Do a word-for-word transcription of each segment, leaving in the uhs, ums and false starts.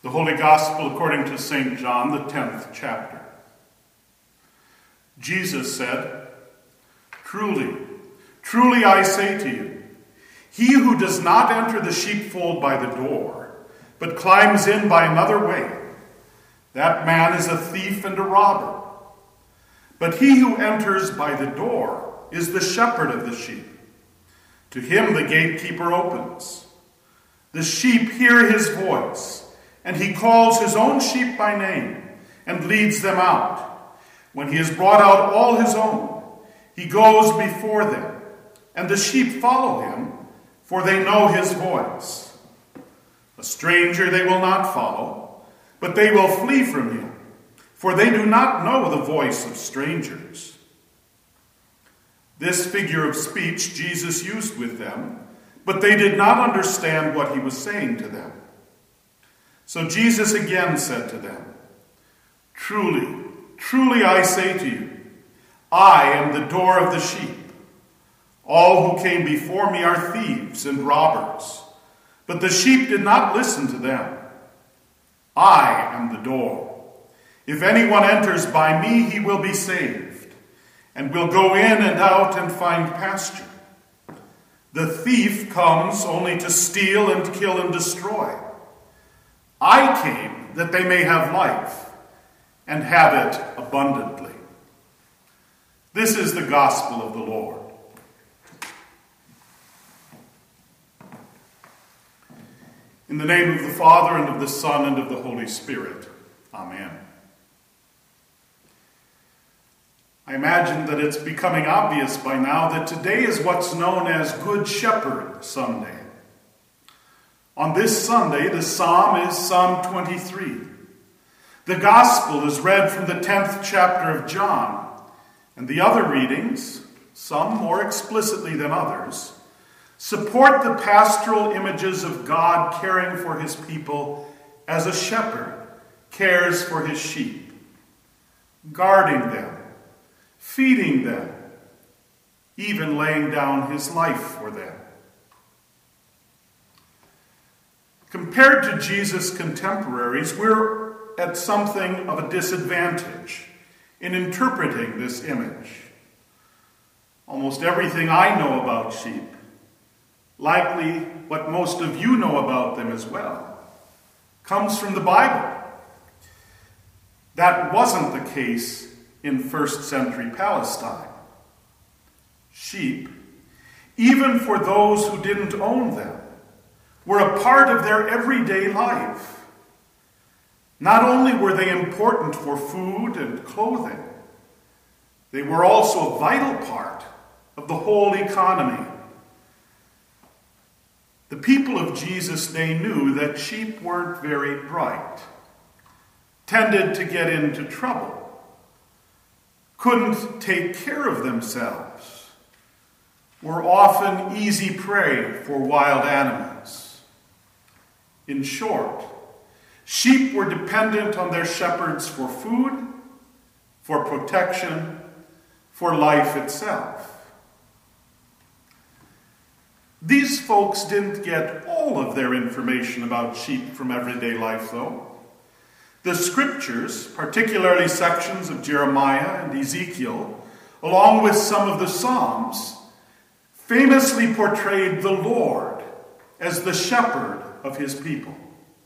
The Holy Gospel according to Saint John, the tenth chapter. Jesus said, "Truly, truly I say to you, he who does not enter the sheepfold by the door, but climbs in by another way, that man is a thief and a robber. But he who enters by the door is the shepherd of the sheep. To him the gatekeeper opens. The sheep hear his voice, and he calls his own sheep by name and leads them out. When he has brought out all his own, he goes before them, and the sheep follow him, for they know his voice. A stranger they will not follow, but they will flee from him, for they do not know the voice of strangers." This figure of speech Jesus used with them, but they did not understand what he was saying to them. So Jesus again said to them, "Truly, truly I say to you, I am the door of the sheep. All who came before me are thieves and robbers, but the sheep did not listen to them. I am the door. If anyone enters by me, he will be saved, and will go in and out and find pasture. The thief comes only to steal and kill and destroy. I came that they may have life, and have it abundantly." This is the gospel of the Lord. In the name of the Father, and of the Son, and of the Holy Spirit. Amen. I imagine that it's becoming obvious by now that today is what's known as Good Shepherd Sunday. On this Sunday, the psalm is Psalm twenty-three. The gospel is read from the tenth chapter of John, and the other readings, some more explicitly than others, support the pastoral images of God caring for his people as a shepherd cares for his sheep, guarding them, feeding them, even laying down his life for them. Compared to Jesus' contemporaries, we're at something of a disadvantage in interpreting this image. Almost everything I know about sheep, likely what most of you know about them as well, comes from the Bible. That wasn't the case in first century Palestine. Sheep, even for those who didn't own them, were a part of their everyday life. Not only were they important for food and clothing, they were also a vital part of the whole economy. The people of Jesus' day knew that sheep weren't very bright, tended to get into trouble, couldn't take care of themselves, were often easy prey for wild animals. In short, sheep were dependent on their shepherds for food, for protection, for life itself. These folks didn't get all of their information about sheep from everyday life, though. The scriptures, particularly sections of Jeremiah and Ezekiel, along with some of the Psalms, famously portrayed the Lord as the shepherd of his people.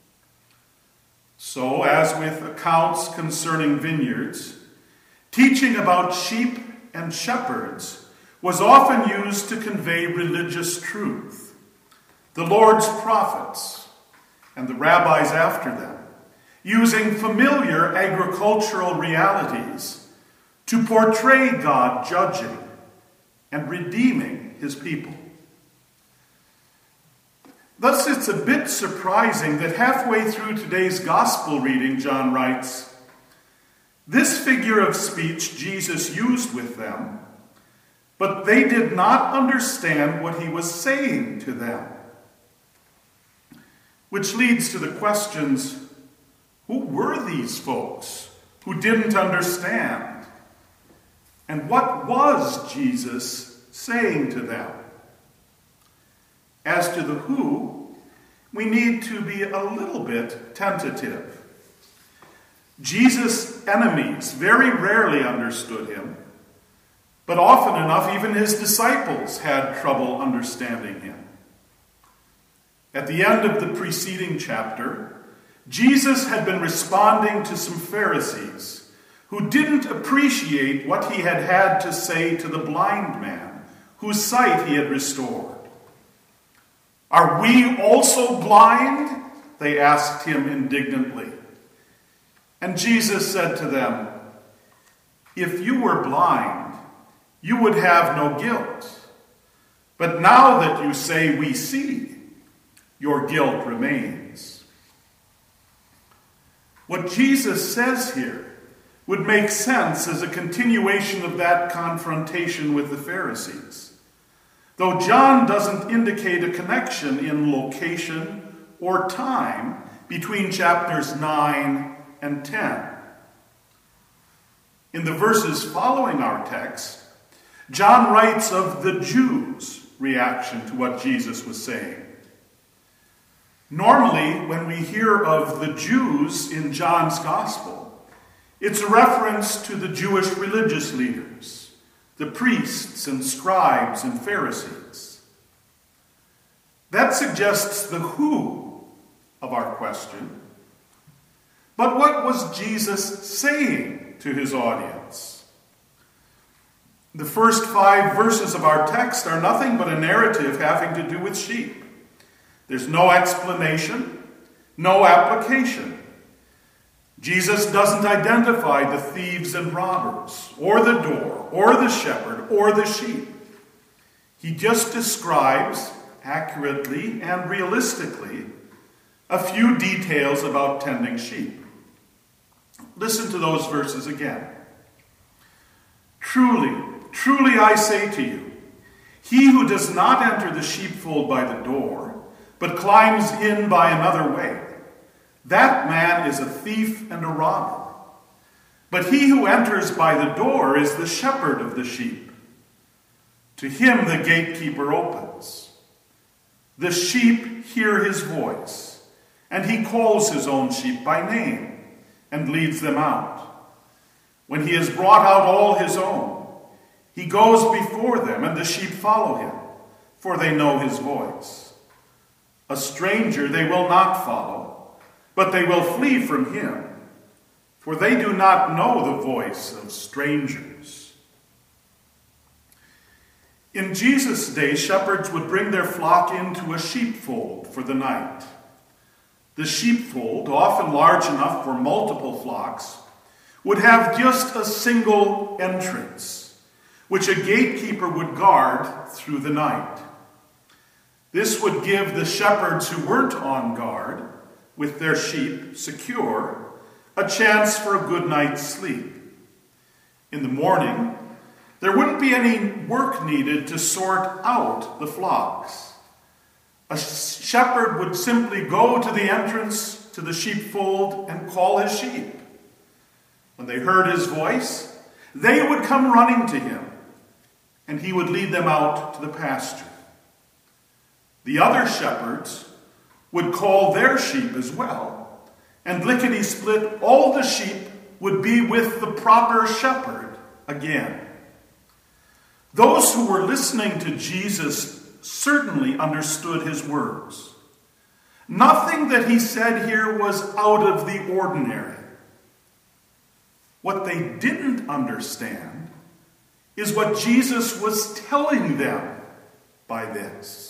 So, as with accounts concerning vineyards, teaching about sheep and shepherds was often used to convey religious truth. The Lord's prophets and the rabbis after them, using familiar agricultural realities to portray God judging and redeeming his people. Thus, it's a bit surprising that halfway through today's gospel reading, John writes, this figure of speech Jesus used with them, but they did not understand what he was saying to them. Which leads to the questions, who were these folks who didn't understand? And what was Jesus saying to them? As to the who, we need to be a little bit tentative. Jesus' enemies very rarely understood him, but often enough even his disciples had trouble understanding him. At the end of the preceding chapter, Jesus had been responding to some Pharisees who didn't appreciate what he had had to say to the blind man whose sight he had restored. "Are we also blind?" they asked him indignantly. And Jesus said to them, "If you were blind, you would have no guilt. But now that you say we see, your guilt remains." What Jesus says here would make sense as a continuation of that confrontation with the Pharisees, though John doesn't indicate a connection in location or time between chapters nine and ten. In the verses following our text, John writes of the Jews' reaction to what Jesus was saying. Normally, when we hear of the Jews in John's Gospel, it's a reference to the Jewish religious leaders, the priests and scribes and Pharisees. That suggests the who of our question. But what was Jesus saying to his audience? The first five verses of our text are nothing but a narrative having to do with sheep. There's no explanation, no application. Jesus doesn't identify the thieves and robbers, or the door, or the shepherd, or the sheep. He just describes, accurately and realistically, a few details about tending sheep. Listen to those verses again. "Truly, truly I say to you, he who does not enter the sheepfold by the door, but climbs in by another way, that man is a thief and a robber. But he who enters by the door is the shepherd of the sheep. To him the gatekeeper opens. The sheep hear his voice, and he calls his own sheep by name and leads them out. When he has brought out all his own, he goes before them, and the sheep follow him, for they know his voice. A stranger they will not follow, but they will flee from him, for they do not know the voice of strangers." In Jesus' day, shepherds would bring their flock into a sheepfold for the night. The sheepfold, often large enough for multiple flocks, would have just a single entrance, which a gatekeeper would guard through the night. This would give the shepherds who weren't on guard, with their sheep secure, a chance for a good night's sleep. In the morning, there wouldn't be any work needed to sort out the flocks. A shepherd would simply go to the entrance to the sheepfold and call his sheep. When they heard his voice, they would come running to him, and he would lead them out to the pasture. The other shepherds would call their sheep as well, and lickety-split, all the sheep would be with the proper shepherd again. Those who were listening to Jesus certainly understood his words. Nothing that he said here was out of the ordinary. What they didn't understand is what Jesus was telling them by this.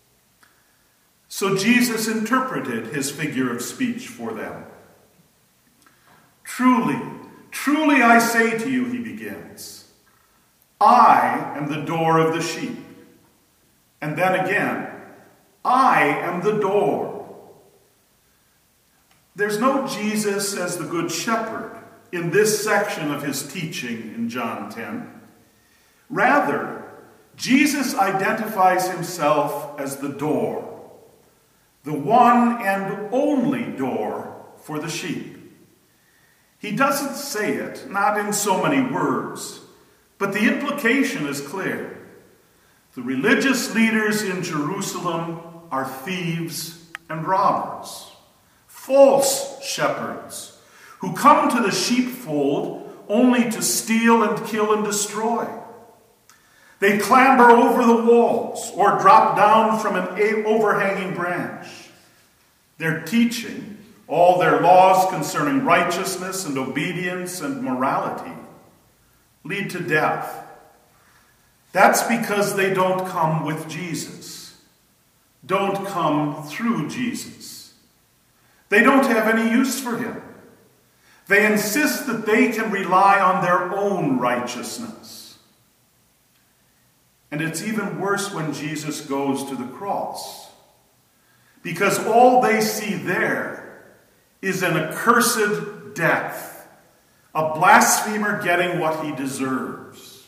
So Jesus interpreted his figure of speech for them. "Truly, truly I say to you," he begins, "I am the door of the sheep." And then again, "I am the door." There's no Jesus as the good shepherd in this section of his teaching in John ten. Rather, Jesus identifies himself as the door, the one and only door for the sheep. He doesn't say it, not in so many words, but the implication is clear. The religious leaders in Jerusalem are thieves and robbers, false shepherds, who come to the sheepfold only to steal and kill and destroy. They clamber over the walls or drop down from an overhanging branch. Their teaching, all their laws concerning righteousness and obedience and morality, lead to death. That's because they don't come with Jesus, don't come through Jesus. They don't have any use for him. They insist that they can rely on their own righteousness. And it's even worse when Jesus goes to the cross, because all they see there is an accursed death, a blasphemer getting what he deserves.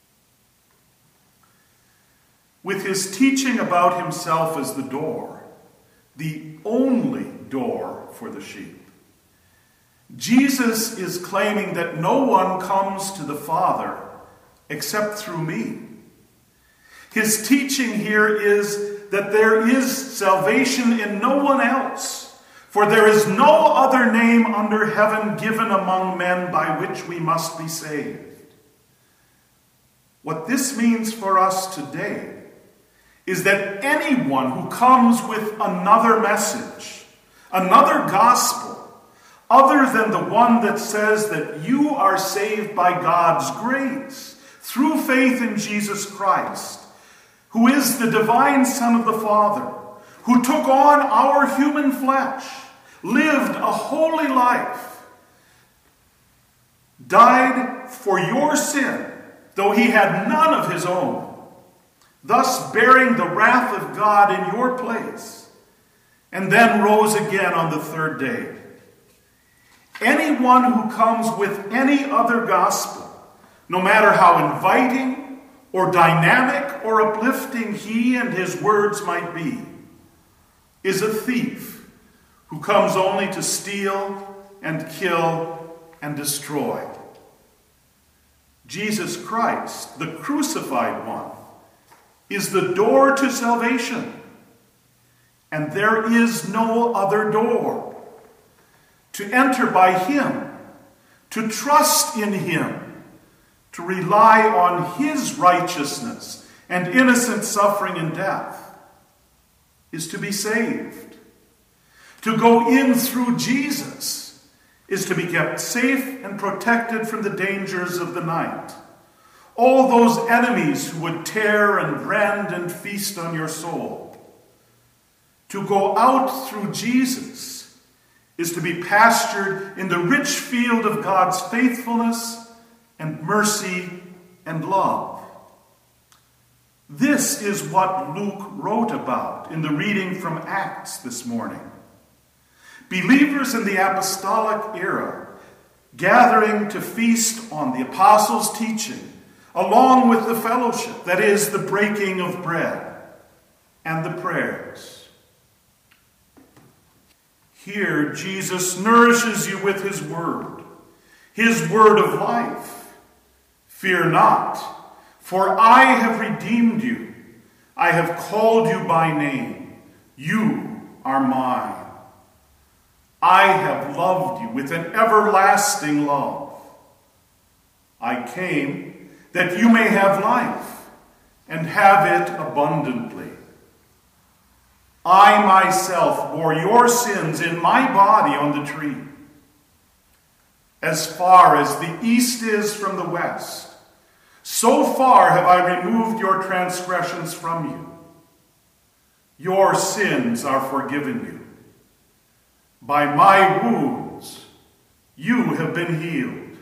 With his teaching about himself as the door, the only door for the sheep, Jesus is claiming that no one comes to the Father except through me. His teaching here is that there is salvation in no one else, for there is no other name under heaven given among men by which we must be saved. What this means for us today is that anyone who comes with another message, another gospel, other than the one that says that you are saved by God's grace through faith in Jesus Christ, who is the divine Son of the Father, who took on our human flesh, lived a holy life, died for your sin, though he had none of his own, thus bearing the wrath of God in your place, and then rose again on the third day. Anyone who comes with any other gospel, no matter how inviting or dynamic or uplifting he and his words might be, is a thief who comes only to steal and kill and destroy. Jesus Christ, the crucified one, is the door to salvation, and there is no other door. To enter by him, to trust in him, to rely on his righteousness and innocent suffering and death, is to be saved. To go in through Jesus is to be kept safe and protected from the dangers of the night. All those enemies who would tear and rend and feast on your soul. To go out through Jesus is to be pastured in the rich field of God's faithfulness and mercy and love. This is what Luke wrote about in the reading from Acts this morning. Believers in the apostolic era gathering to feast on the apostles' teaching, along with the fellowship, that is, the breaking of bread and the prayers. Here, Jesus nourishes you with his word, his word of life. Fear not, for I have redeemed you. I have called you by name. You are mine. I have loved you with an everlasting love. I came that you may have life and have it abundantly. I myself bore your sins in my body on the tree. As far as the east is from the west, so far have I removed your transgressions from you. Your sins are forgiven you. By my wounds you have been healed.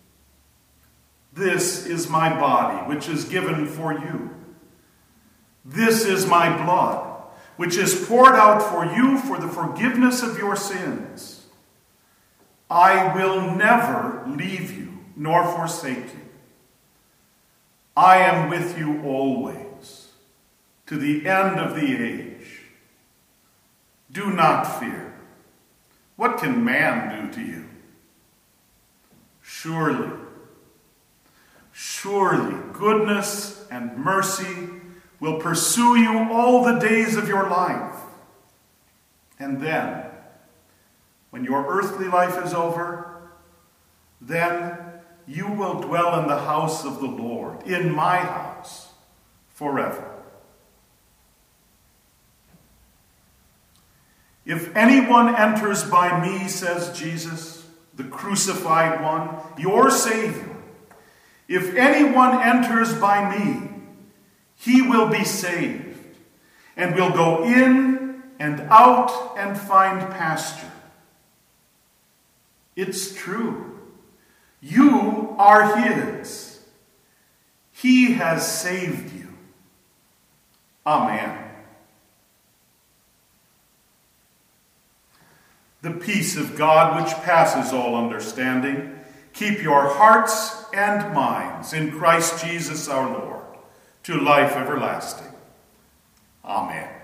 This is my body, which is given for you. This is my blood, which is poured out for you for the forgiveness of your sins. I will never leave you nor forsake you. I am with you always, to the end of the age. Do not fear. What can man do to you? Surely, surely goodness and mercy will pursue you all the days of your life, And then, when your earthly life is over, then you will dwell in the house of the Lord, in my house, forever. If anyone enters by me, says Jesus, the crucified one, your Savior, if anyone enters by me, he will be saved, and will go in and out and find pasture. It's true. You are his. He has saved you. Amen. The peace of God, which passes all understanding, keep your hearts and minds in Christ Jesus our Lord, to life everlasting. Amen.